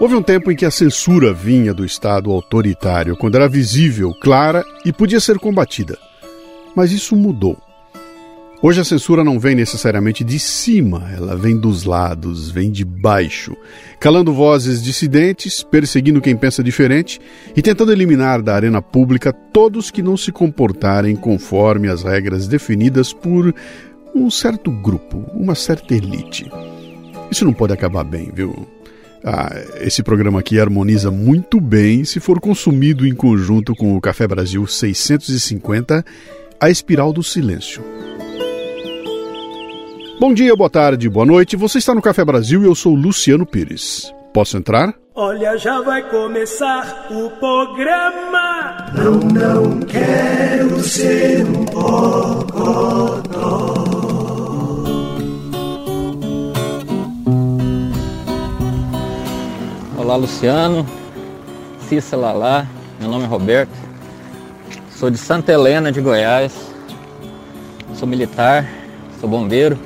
Houve um tempo em que a censura vinha do Estado autoritário, quando era visível, clara e podia ser combatida. Mas isso mudou. Hoje a censura não vem necessariamente de cima, ela vem dos lados, vem de baixo, calando vozes dissidentes, perseguindo quem pensa diferente e tentando eliminar da arena pública todos que não se comportarem conforme as regras definidas por um certo grupo, uma certa elite. Isso não pode acabar bem, viu? Esse programa aqui harmoniza muito bem se for consumido em conjunto com o Café Brasil 650, A Espiral do Silêncio. Bom dia, boa tarde, boa noite. Você está no Café Brasil e eu sou Luciano Pires. Posso entrar? Olha, já vai começar o programa. Não quero ser um bocodó. Olá, Luciano, Cissa Lalá, meu nome é Roberto, sou de Santa Helena de Goiás, sou militar, sou bombeiro,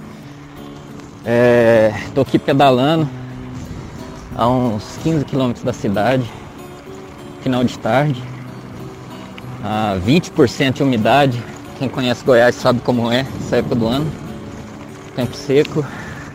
estou aqui pedalando a uns 15 quilômetros da cidade, final de tarde, a 20% de umidade, quem conhece Goiás sabe como é essa época do ano, tempo seco.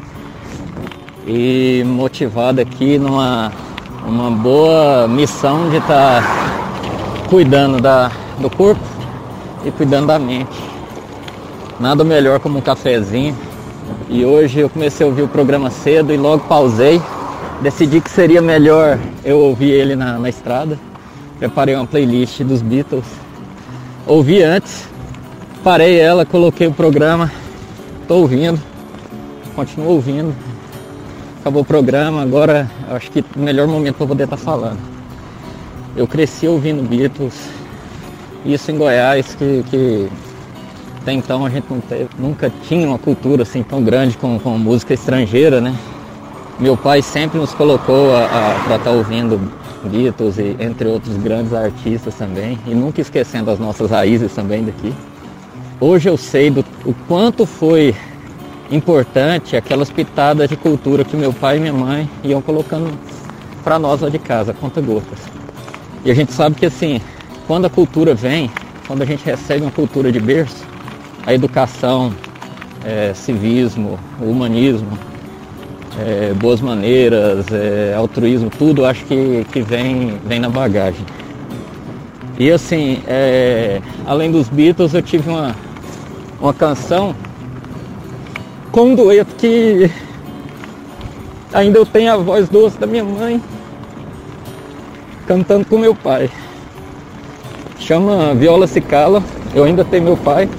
E motivado aqui numa boa missão de estar cuidando do corpo e cuidando da mente. Nada melhor como um cafezinho. E hoje eu comecei a ouvir o programa cedo e logo pausei. Decidi que seria melhor eu ouvir ele na estrada. Preparei uma playlist dos Beatles. Ouvi antes, parei ela, coloquei o programa. Estou ouvindo, continuo ouvindo. Acabou o programa, agora acho que o melhor momento para poder estar falando. Eu cresci ouvindo Beatles, isso em Goiás, que até então a gente nunca tinha uma cultura assim tão grande com música estrangeira, né? Meu pai sempre nos colocou para estar ouvindo Beatles, e entre outros grandes artistas também, e nunca esquecendo as nossas raízes também daqui. Hoje eu sei o quanto foi importante aquelas pitadas de cultura que meu pai e minha mãe iam colocando para nós lá de casa, conta-gotas. E a gente sabe que assim, quando a cultura vem, quando a gente recebe uma cultura de berço, a educação, civismo, humanismo, boas maneiras, altruísmo, tudo acho que vem na bagagem. E assim, além dos Beatles, eu tive uma canção com um dueto que ainda eu tenho a voz doce da minha mãe cantando com meu pai. Chama Viola Se Cala, eu ainda tenho meu pai.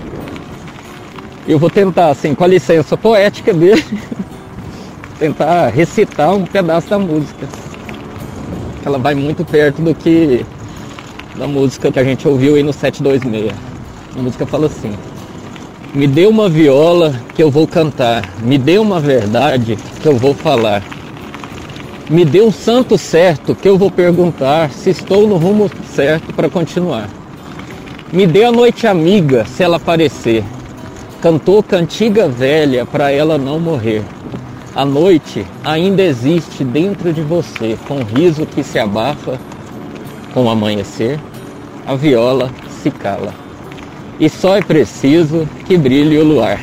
Eu vou tentar, assim, com a licença poética dele, tentar recitar um pedaço da música. Ela vai muito perto da música que a gente ouviu aí no 726. A música fala assim: me dê uma viola que eu vou cantar, me dê uma verdade que eu vou falar, me dê um santo certo que eu vou perguntar se estou no rumo certo para continuar. Me dê a noite amiga se ela aparecer, cantou cantiga velha para ela não morrer. A noite ainda existe dentro de você, com o riso que se abafa com o amanhecer, a viola se cala. E só é preciso que brilhe o luar.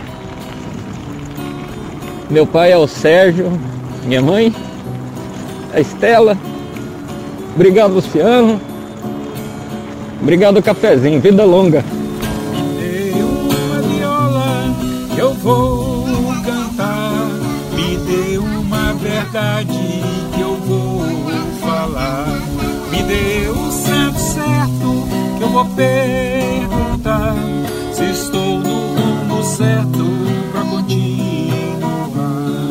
Meu pai é o Sérgio, minha mãe é a Estela. Obrigado, Luciano. Obrigado, cafezinho. Vida longa. Me dê uma viola que eu vou cantar. Me dê uma verdade que eu vou falar. Me dê o santo certo que eu vou perguntar se estou no rumo certo pra continuar.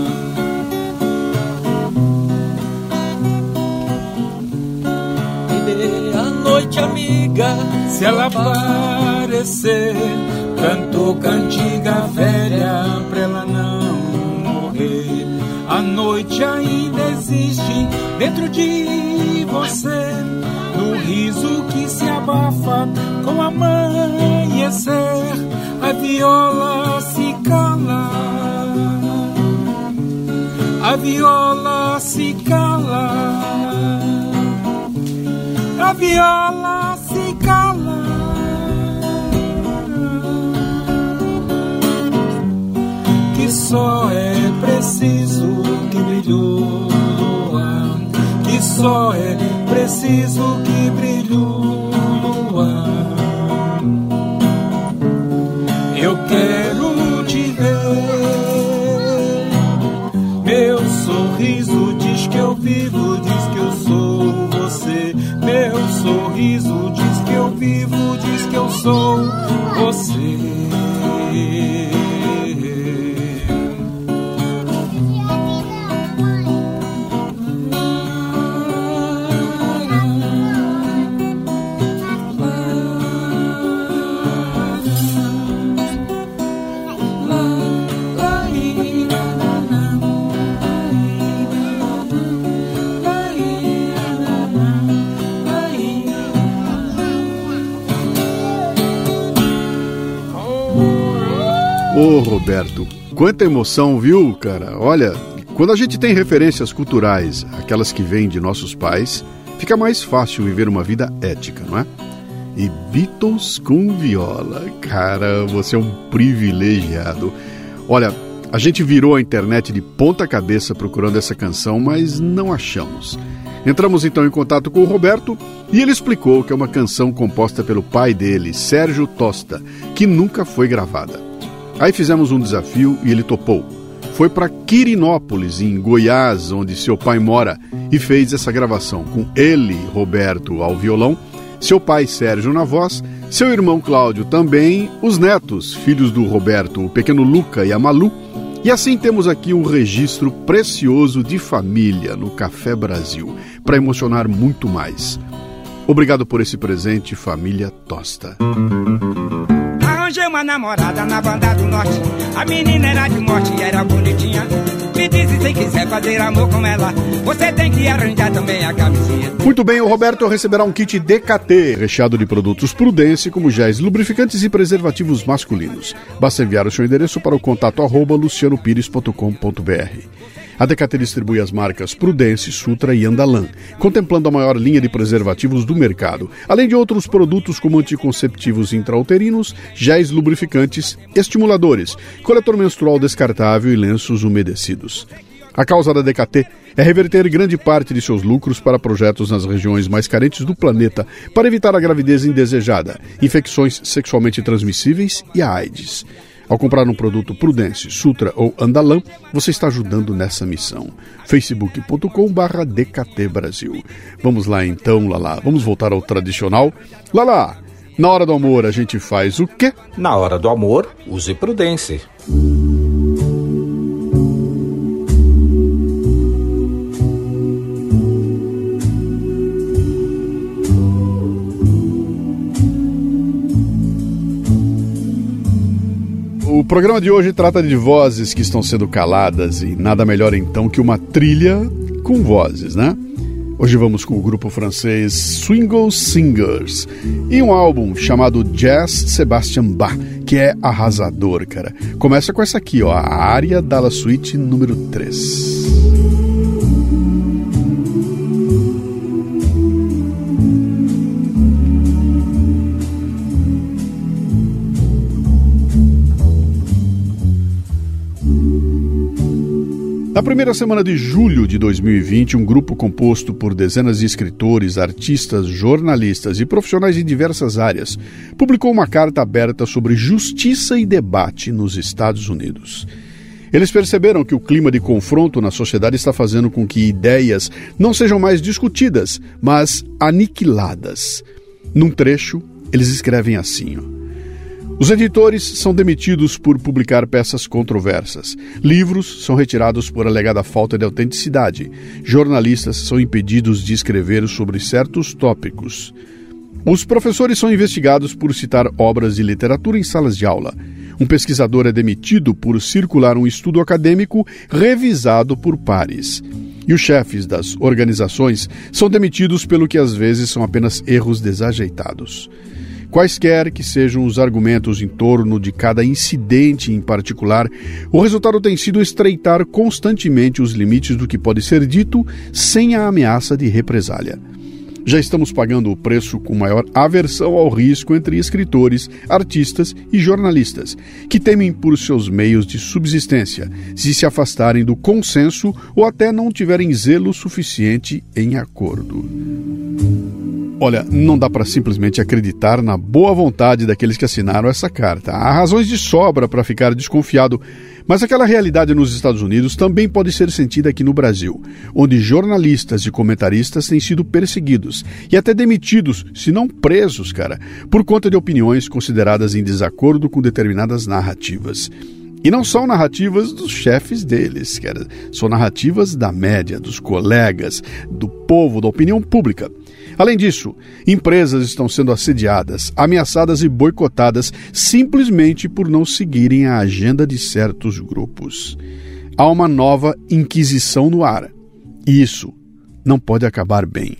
Me dê a noite amiga se ela aparecer, cantou cantiga velha pra ela não morrer. A noite ainda existe dentro de você, no riso que se abafa com o amanhecer. A viola se cala, a viola se cala. a viola se cala. Que só é preciso que brilhou lua, que só é preciso que brilhou lua. Eu quero te ver, meu sorriso diz que eu vivo, diz que eu sou você. Meu sorriso diz que eu vivo, diz que eu sou você. Ô, Roberto, quanta emoção, viu, cara? Olha, quando a gente tem referências culturais, aquelas que vêm de nossos pais, fica mais fácil viver uma vida ética, não é? E Beatles com viola, cara, você é um privilegiado. Olha, a gente virou a internet de ponta cabeça procurando essa canção, mas não achamos. Entramos então em contato com o Roberto e ele explicou que é uma canção composta pelo pai dele, Sérgio Tosta, que nunca foi gravada. Aí fizemos um desafio e ele topou. Foi para Quirinópolis, em Goiás, onde seu pai mora, e fez essa gravação com ele, Roberto, ao violão, seu pai Sérgio na voz, seu irmão Cláudio também, os netos, filhos do Roberto, o pequeno Luca e a Malu. E assim temos aqui um registro precioso de família no Café Brasil, para emocionar muito mais. Obrigado por esse presente, família Tosta. Arranjei uma namorada na banda do norte. A menina era de morte e era bonitinha. Me disse, se quiser fazer amor com ela, você tem que arranjar também a camisinha. Muito bem, o Roberto receberá um kit DKT, recheado de produtos Prudence, como géis lubrificantes e preservativos masculinos. Basta enviar o seu endereço para o contato @lucianopires.com.br. A DKT distribui as marcas Prudence, Sutra e Andalan, contemplando a maior linha de preservativos do mercado, além de outros produtos como anticonceptivos intrauterinos, géis lubrificantes, estimuladores, coletor menstrual descartável e lenços umedecidos. A causa da DKT é reverter grande parte de seus lucros para projetos nas regiões mais carentes do planeta, para evitar a gravidez indesejada, infecções sexualmente transmissíveis e a AIDS. Ao comprar um produto Prudence, Sutra ou Andalan, você está ajudando nessa missão. facebook.com/DKT Brasil. Vamos lá então, Lala. Vamos voltar ao tradicional. Lala, na hora do amor a gente faz o quê? Na hora do amor, use Prudence. O programa de hoje trata de vozes que estão sendo caladas e nada melhor então que uma trilha com vozes, né? Hoje vamos com o grupo francês Swingle Singers e um álbum chamado Jazz Sebastian Bach, que é arrasador, cara. Começa com essa aqui, ó, a área da La Suite número 3. Na primeira semana de julho de 2020, um grupo composto por dezenas de escritores, artistas, jornalistas e profissionais de diversas áreas publicou uma carta aberta sobre justiça e debate nos Estados Unidos. Eles perceberam que o clima de confronto na sociedade está fazendo com que ideias não sejam mais discutidas, mas aniquiladas. Num trecho, eles escrevem assim, ó: os editores são demitidos por publicar peças controversas. Livros são retirados por alegada falta de autenticidade. Jornalistas são impedidos de escrever sobre certos tópicos. Os professores são investigados por citar obras de literatura em salas de aula. Um pesquisador é demitido por circular um estudo acadêmico revisado por pares. E os chefes das organizações são demitidos pelo que às vezes são apenas erros desajeitados. Quaisquer que sejam os argumentos em torno de cada incidente em particular, o resultado tem sido estreitar constantemente os limites do que pode ser dito sem a ameaça de represália. Já estamos pagando o preço com maior aversão ao risco entre escritores, artistas e jornalistas, que temem por seus meios de subsistência, se afastarem do consenso ou até não tiverem zelo suficiente em acordo. Olha, não dá para simplesmente acreditar na boa vontade daqueles que assinaram essa carta. Há razões de sobra para ficar desconfiado, mas aquela realidade nos Estados Unidos também pode ser sentida aqui no Brasil, onde jornalistas e comentaristas têm sido perseguidos e até demitidos, se não presos, por conta de opiniões consideradas em desacordo com determinadas narrativas. E não são narrativas dos chefes deles, são narrativas da média, dos colegas, do povo, da opinião pública. Além disso, empresas estão sendo assediadas, ameaçadas e boicotadas simplesmente por não seguirem a agenda de certos grupos. Há uma nova inquisição no ar. E isso não pode acabar bem.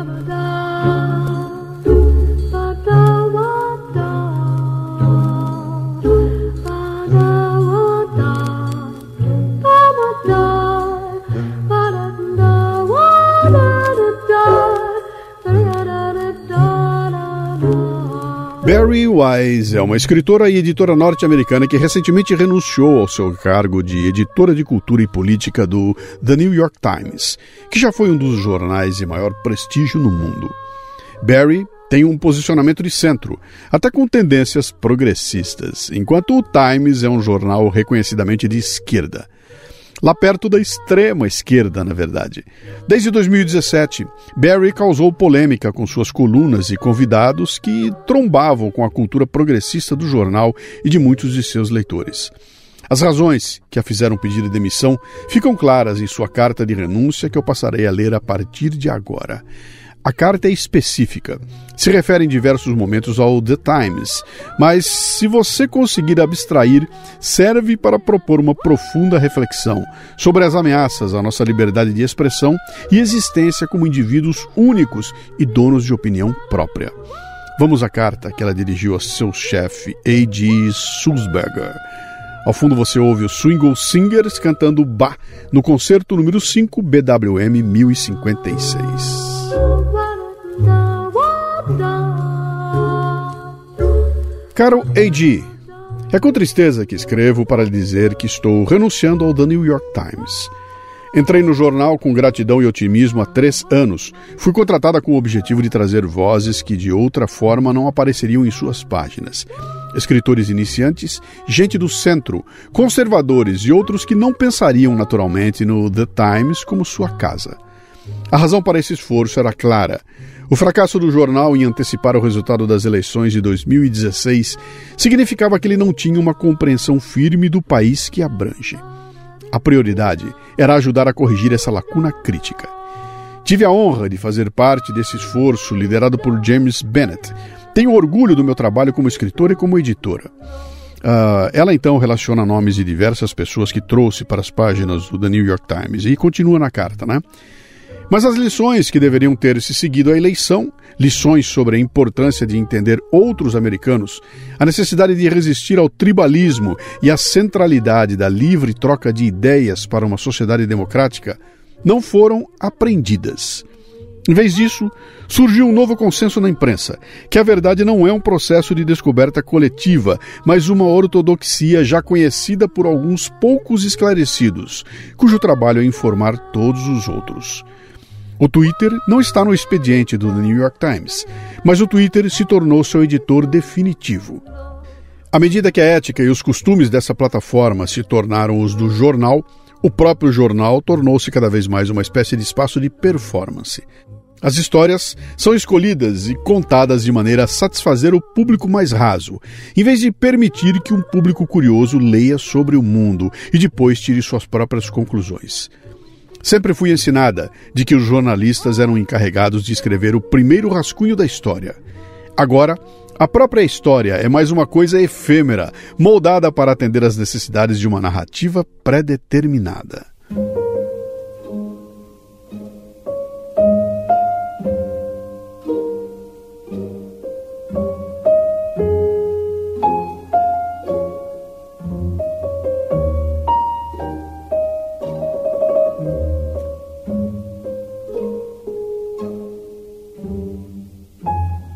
Bari Weiss é uma escritora e editora norte-americana que recentemente renunciou ao seu cargo de editora de cultura e política do The New York Times, que já foi um dos jornais de maior prestígio no mundo. Bari tem um posicionamento de centro, até com tendências progressistas, enquanto o Times é um jornal reconhecidamente de esquerda. Lá perto da extrema esquerda, na verdade. Desde 2017, Bari causou polêmica com suas colunas e convidados que trombavam com a cultura progressista do jornal e de muitos de seus leitores. As razões que a fizeram pedir demissão ficam claras em sua carta de renúncia que eu passarei a ler a partir de agora. A carta é específica, se refere em diversos momentos ao The Times, mas se você conseguir abstrair, serve para propor uma profunda reflexão sobre as ameaças à nossa liberdade de expressão e existência como indivíduos únicos e donos de opinião própria. Vamos à carta que ela dirigiu a seu chefe, A.G. Sulzberger. Ao fundo você ouve os Swingle Singers cantando Bah, no concerto número 5 BWM 1056. Caro A.G., é com tristeza que escrevo para lhe dizer que estou renunciando ao The New York Times. Entrei no jornal com gratidão e otimismo há 3 anos. Fui contratada com o objetivo de trazer vozes que de outra forma não apareceriam em suas páginas. Escritores iniciantes, gente do centro, conservadores e outros que não pensariam naturalmente no The Times como sua casa. A razão para esse esforço era clara. O fracasso do jornal em antecipar o resultado das eleições de 2016 significava que ele não tinha uma compreensão firme do país que abrange. A prioridade era ajudar a corrigir essa lacuna crítica. Tive a honra de fazer parte desse esforço liderado por James Bennett. Tenho orgulho do meu trabalho como escritora e como editora. Ela então relaciona nomes de diversas pessoas que trouxe para as páginas do The New York Times e continua na carta, né? Mas as lições que deveriam ter se seguido à eleição, lições sobre a importância de entender outros americanos, a necessidade de resistir ao tribalismo e a centralidade da livre troca de ideias para uma sociedade democrática, não foram aprendidas. Em vez disso, surgiu um novo consenso na imprensa, que a verdade não é um processo de descoberta coletiva, mas uma ortodoxia já conhecida por alguns poucos esclarecidos, cujo trabalho é informar todos os outros. O Twitter não está no expediente do The New York Times, mas o Twitter se tornou seu editor definitivo. À medida que a ética e os costumes dessa plataforma se tornaram os do jornal, o próprio jornal tornou-se cada vez mais uma espécie de espaço de performance. As histórias são escolhidas e contadas de maneira a satisfazer o público mais raso, em vez de permitir que um público curioso leia sobre o mundo e depois tire suas próprias conclusões. Sempre fui ensinada de que os jornalistas eram encarregados de escrever o primeiro rascunho da história. Agora, a própria história é mais uma coisa efêmera, moldada para atender às necessidades de uma narrativa pré-determinada.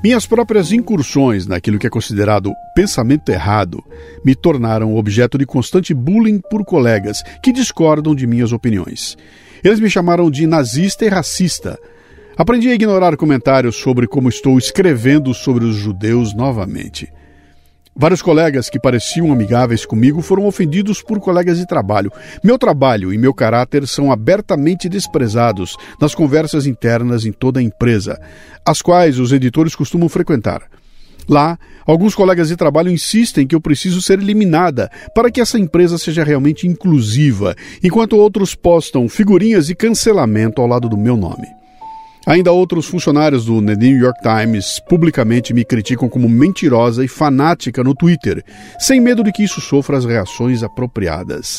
Minhas próprias incursões naquilo que é considerado pensamento errado me tornaram objeto de constante bullying por colegas que discordam de minhas opiniões. Eles me chamaram de nazista e racista. Aprendi a ignorar comentários sobre como estou escrevendo sobre os judeus novamente. Vários colegas que pareciam amigáveis comigo foram ofendidos por colegas de trabalho. Meu trabalho e meu caráter são abertamente desprezados nas conversas internas em toda a empresa, as quais os editores costumam frequentar. Lá, alguns colegas de trabalho insistem que eu preciso ser eliminada para que essa empresa seja realmente inclusiva, enquanto outros postam figurinhas de cancelamento ao lado do meu nome. Ainda outros funcionários do The New York Times publicamente me criticam como mentirosa e fanática no Twitter, sem medo de que isso sofra as reações apropriadas.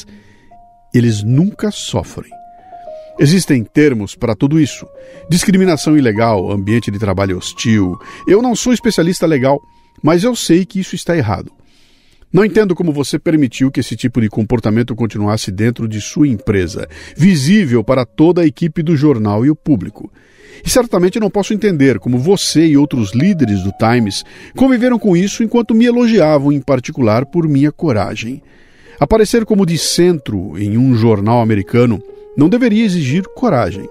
Eles nunca sofrem. Existem termos para tudo isso. Discriminação ilegal, ambiente de trabalho hostil. Eu não sou especialista legal, mas eu sei que isso está errado. Não entendo como você permitiu que esse tipo de comportamento continuasse dentro de sua empresa, visível para toda a equipe do jornal e o público. E certamente não posso entender como você e outros líderes do Times conviveram com isso enquanto me elogiavam em particular por minha coragem. Aparecer como de centro em um jornal americano não deveria exigir coragem.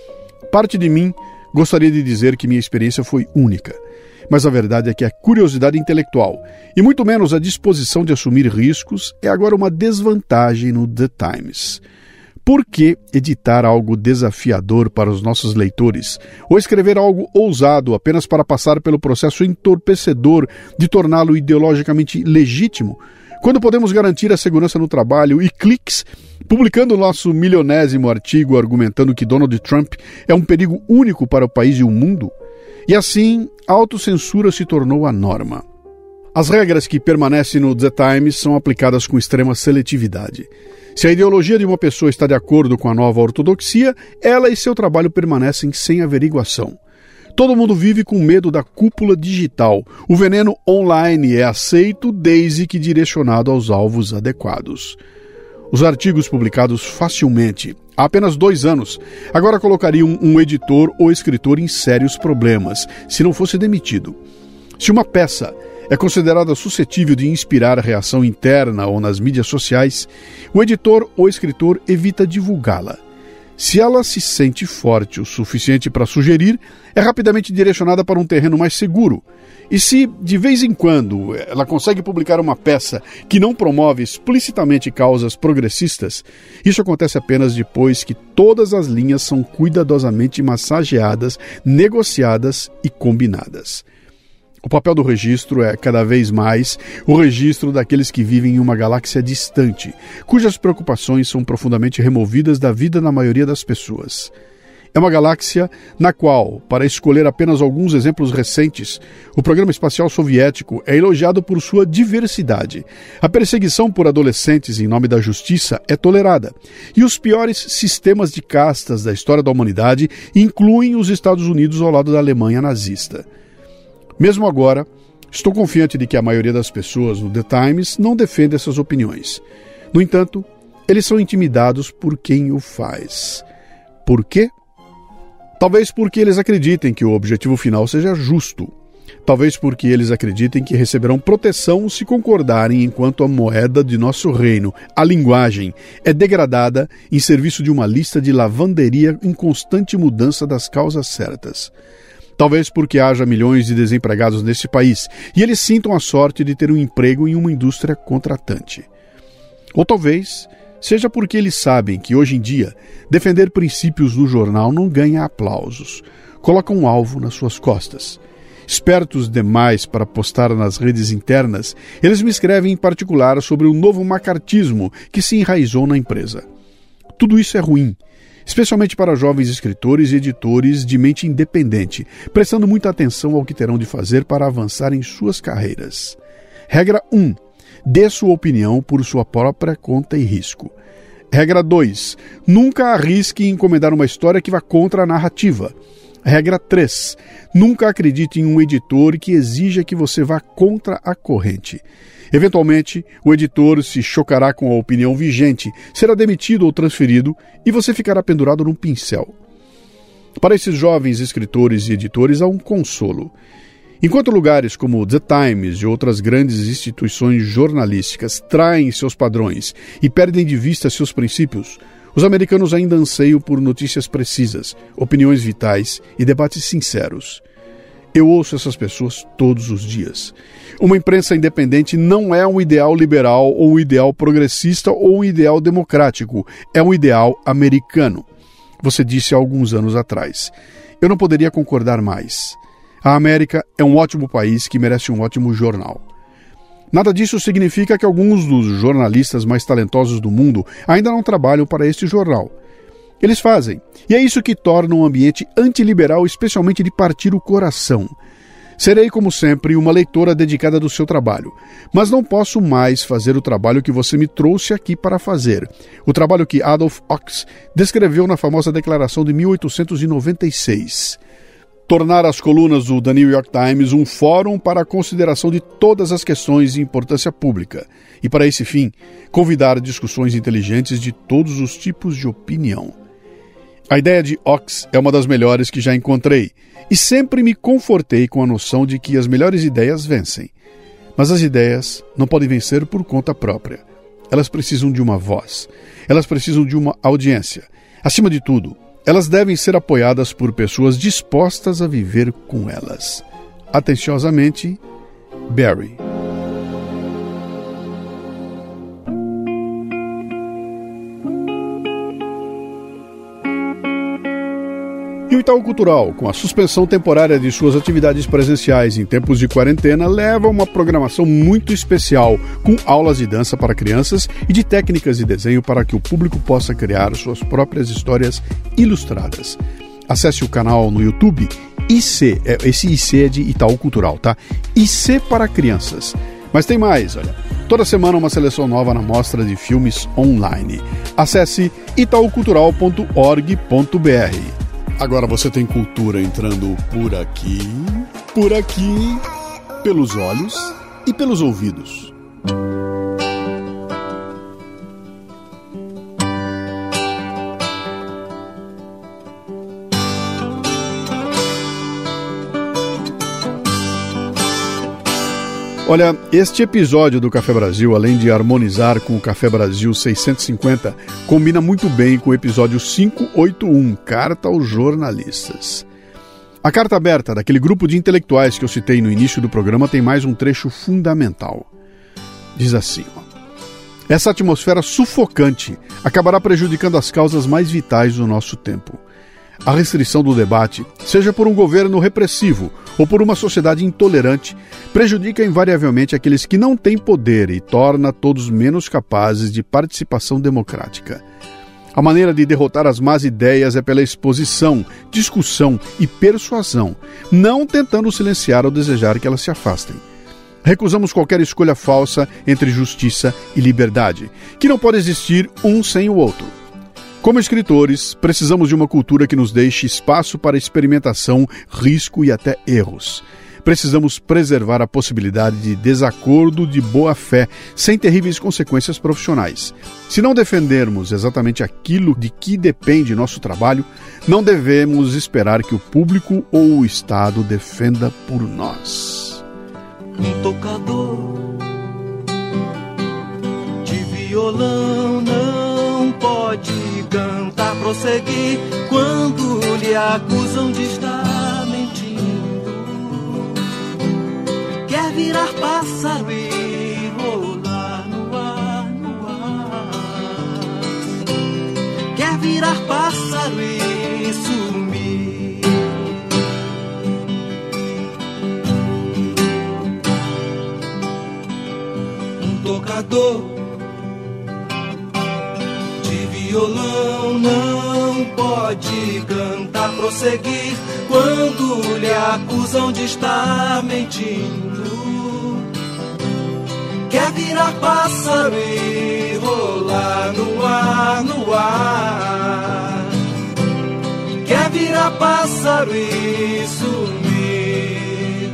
Parte de mim gostaria de dizer que minha experiência foi única, mas a verdade é que a curiosidade intelectual, e muito menos a disposição de assumir riscos, é agora uma desvantagem no The Times. Por que editar algo desafiador para os nossos leitores, ou escrever algo ousado apenas para passar pelo processo entorpecedor de torná-lo ideologicamente legítimo, quando podemos garantir a segurança no trabalho e cliques, publicando o nosso milionésimo artigo argumentando que Donald Trump é um perigo único para o país e o mundo? E assim, a autocensura se tornou a norma. As regras que permanecem no The Times são aplicadas com extrema seletividade. Se a ideologia de uma pessoa está de acordo com a nova ortodoxia, ela e seu trabalho permanecem sem averiguação. Todo mundo vive com medo da cúpula digital. O veneno online é aceito desde que direcionado aos alvos adequados. Os artigos publicados facilmente, há apenas 2 anos, agora colocariam um editor ou escritor em sérios problemas, se não fosse demitido. Se uma peça é considerada suscetível de inspirar reação interna ou nas mídias sociais, o editor ou escritor evita divulgá-la. Se ela se sente forte o suficiente para sugerir, é rapidamente direcionada para um terreno mais seguro. E se, de vez em quando, ela consegue publicar uma peça que não promove explicitamente causas progressistas, isso acontece apenas depois que todas as linhas são cuidadosamente massageadas, negociadas e combinadas. O papel do registro é, cada vez mais, o registro daqueles que vivem em uma galáxia distante, cujas preocupações são profundamente removidas da vida na maioria das pessoas. É uma galáxia na qual, para escolher apenas alguns exemplos recentes, o programa espacial soviético é elogiado por sua diversidade. A perseguição por adolescentes em nome da justiça é tolerada. E os piores sistemas de castas da história da humanidade incluem os Estados Unidos ao lado da Alemanha nazista. Mesmo agora, estou confiante de que a maioria das pessoas no The Times não defende essas opiniões. No entanto, eles são intimidados por quem o faz. Por quê? Talvez porque eles acreditem que o objetivo final seja justo. Talvez porque eles acreditem que receberão proteção se concordarem enquanto a moeda de nosso reino, a linguagem, é degradada em serviço de uma lista de lavanderia em constante mudança das causas certas. Talvez porque haja milhões de desempregados nesse país e eles sintam a sorte de ter um emprego em uma indústria contratante. Ou talvez seja porque eles sabem que hoje em dia defender princípios no jornal não ganha aplausos. Colocam um alvo nas suas costas. Espertos demais para postar nas redes internas, eles me escrevem em particular sobre o novo macartismo que se enraizou na empresa. Tudo isso é ruim, especialmente para jovens escritores e editores de mente independente, prestando muita atenção ao que terão de fazer para avançar em suas carreiras. Regra 1. Dê sua opinião por sua própria conta e risco. Regra 2. Nunca arrisque em encomendar uma história que vá contra a narrativa. Regra 3. Nunca acredite em um editor que exija que você vá contra a corrente. Eventualmente, o editor se chocará com a opinião vigente, será demitido ou transferido e você ficará pendurado num pincel. Para esses jovens escritores e editores há um consolo. Enquanto lugares como The Times e outras grandes instituições jornalísticas traem seus padrões e perdem de vista seus princípios, os americanos ainda anseiam por notícias precisas, opiniões vitais e debates sinceros. Eu ouço essas pessoas todos os dias. Uma imprensa independente não é um ideal liberal ou um ideal progressista ou um ideal democrático. É um ideal americano. Você disse há alguns anos atrás. Eu não poderia concordar mais. A América é um ótimo país que merece um ótimo jornal. Nada disso significa que alguns dos jornalistas mais talentosos do mundo ainda não trabalham para este jornal. Eles fazem, e é isso que torna um ambiente antiliberal especialmente de partir o coração. Serei, como sempre, uma leitora dedicada do seu trabalho, mas não posso mais fazer o trabalho que você me trouxe aqui para fazer, o trabalho que Adolph Ox descreveu na famosa Declaração de 1896. Tornar as colunas do The New York Times um fórum para a consideração de todas as questões de importância pública e, para esse fim, convidar discussões inteligentes de todos os tipos de opinião. A ideia de Ox é uma das melhores que já encontrei e sempre me confortei com a noção de que as melhores ideias vencem. Mas as ideias não podem vencer por conta própria. Elas precisam de uma voz. Elas precisam de uma audiência. Acima de tudo, elas devem ser apoiadas por pessoas dispostas a viver com elas. Atenciosamente, Barry. E o Itaú Cultural, com a suspensão temporária de suas atividades presenciais em tempos de quarentena, leva uma programação muito especial, com aulas de dança para crianças e de técnicas de desenho para que o público possa criar suas próprias histórias ilustradas. Acesse o canal no YouTube IC, esse IC é de Itaú Cultural, tá? IC para crianças. Mas tem mais, olha. Toda semana uma seleção nova na mostra de filmes online. Acesse itaucultural.org.br. Agora você tem cultura entrando por aqui, pelos olhos e pelos ouvidos. Olha, este episódio do Café Brasil, além de harmonizar com o Café Brasil 650, combina muito bem com o episódio 581, Carta aos Jornalistas. A carta aberta daquele grupo de intelectuais que eu citei no início do programa tem mais um trecho fundamental. Diz assim, essa atmosfera sufocante acabará prejudicando as causas mais vitais do nosso tempo. A restrição do debate, seja por um governo repressivo ou por uma sociedade intolerante, prejudica invariavelmente aqueles que não têm poder e torna todos menos capazes de participação democrática. A maneira de derrotar as más ideias é pela exposição, discussão e persuasão, não tentando silenciar ou desejar que elas se afastem. Recusamos qualquer escolha falsa entre justiça e liberdade, que não pode existir um sem o outro. Como escritores, precisamos de uma cultura que nos deixe espaço para experimentação, risco e até erros. Precisamos preservar a possibilidade de desacordo de boa-fé, sem terríveis consequências profissionais. Se não defendermos exatamente aquilo de que depende nosso trabalho, não devemos esperar que o público ou o Estado defenda por nós. Um tocador de violão não pode cantar, prosseguir quando lhe acusam de estar mentindo. Quer virar pássaro e rolar no ar, no ar. Quer virar pássaro e sumir. Um tocador violão não pode cantar, prosseguir quando lhe acusam de estar mentindo. Quer virar pássaro e rolar no ar, no ar. Quer virar pássaro e sumir.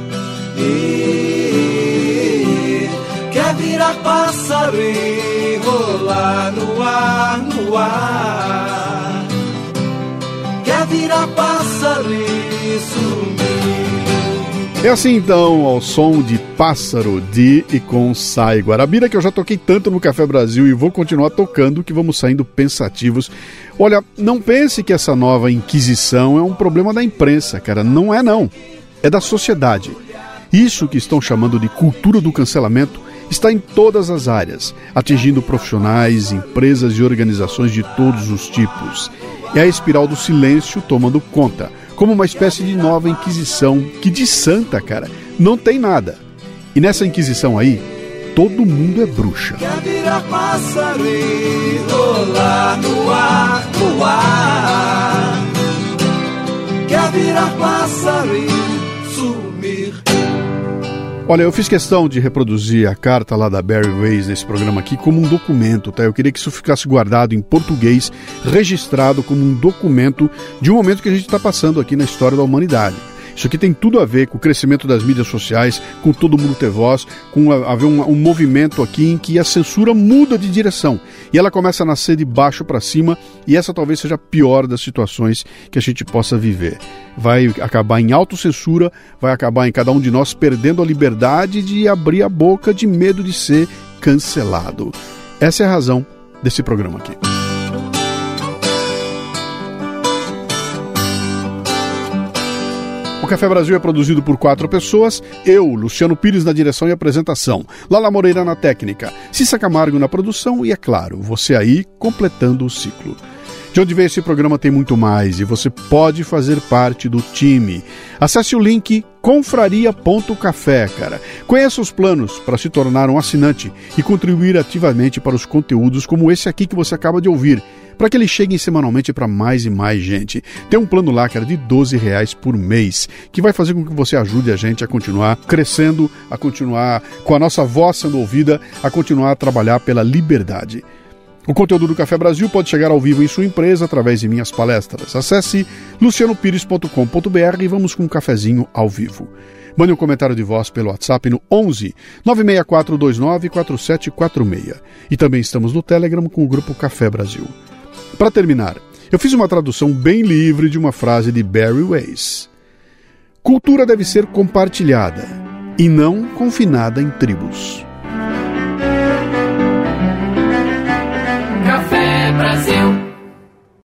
Quer virar pássaro e rolar no ar, no ar. Quer virar pássaro e sumir. É assim então, ao som de Pássaro de e com Sai Guarabira, que eu já toquei tanto no Café Brasil e vou continuar tocando, que vamos saindo pensativos. Olha, não pense que essa nova Inquisição é um problema da imprensa, cara, não é não. É da sociedade. Isso que estão chamando de cultura do cancelamento está em todas as áreas, atingindo profissionais, empresas e organizações de todos os tipos. É a espiral do silêncio tomando conta, como uma espécie de nova Inquisição, que de santa, cara, não tem nada. E nessa Inquisição aí, todo mundo é bruxa. Quer virar pássaro e rolar no ar, no ar. Quer virar pássaro e sumir. Olha, eu fiz questão de reproduzir a carta lá da Barry Weiss nesse programa aqui como um documento, tá? Eu queria que isso ficasse guardado em português, registrado como um documento de um momento que a gente está passando aqui na história da humanidade. Isso aqui tem tudo a ver com o crescimento das mídias sociais, com todo mundo ter voz, com haver um movimento aqui em que a censura muda de direção. E ela começa a nascer de baixo para cima, e essa talvez seja a pior das situações que a gente possa viver. Vai acabar em autocensura, vai acabar em cada um de nós perdendo a liberdade de abrir a boca de medo de ser cancelado. Essa é a razão desse programa aqui. O Café Brasil é produzido por 4 pessoas, eu, Luciano Pires, na direção e apresentação, Lala Moreira na técnica, Cissa Camargo na produção e, é claro, você aí completando o ciclo. De onde veio esse programa tem muito mais e você pode fazer parte do time. Acesse o link confraria.café, cara. Conheça os planos para se tornar um assinante e contribuir ativamente para os conteúdos como esse aqui que você acaba de ouvir, para que eles cheguem semanalmente para mais e mais gente. Tem um plano lá, cara, de R$12 por mês, que vai fazer com que você ajude a gente a continuar crescendo, a continuar com a nossa voz sendo ouvida, a continuar a trabalhar pela liberdade. O conteúdo do Café Brasil pode chegar ao vivo em sua empresa através de minhas palestras. Acesse lucianopires.com.br e vamos com um cafezinho ao vivo. Mande um comentário de voz pelo WhatsApp no 11 96429 4746. E também estamos no Telegram com o grupo Café Brasil. Para terminar, eu fiz uma tradução bem livre de uma frase de Barry Weiss. Cultura deve ser compartilhada e não confinada em tribos. Café Brasil.